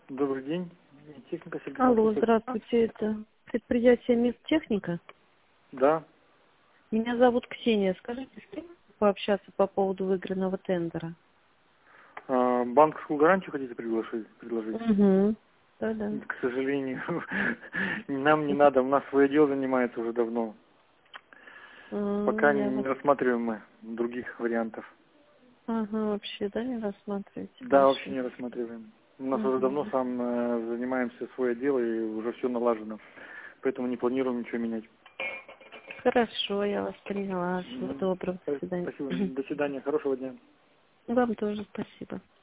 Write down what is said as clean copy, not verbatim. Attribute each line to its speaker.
Speaker 1: Добрый день. Техника Сергей.
Speaker 2: Алло, здравствуйте, это предприятие Миртехника.
Speaker 1: Да.
Speaker 2: Меня зовут Ксения. Скажите, с кем пообщаться по поводу выигранного тендера?
Speaker 1: Банковскую гарантию хотите предложить?
Speaker 2: Угу. Да-да.
Speaker 1: К сожалению, нам не надо. У нас свое дело занимается уже давно. Пока не рассматриваем мы других вариантов.
Speaker 2: Ага, вообще, да, не рассматриваете?
Speaker 1: Да,
Speaker 2: Хорошо.
Speaker 1: вообще не рассматриваем. У нас уже давно сам занимаемся свое дело и уже все налажено. Поэтому не планируем ничего менять.
Speaker 2: Хорошо, я вас поняла. Всего доброго. До свидания.
Speaker 1: Спасибо. До свидания. Хорошего дня.
Speaker 2: Вам тоже спасибо.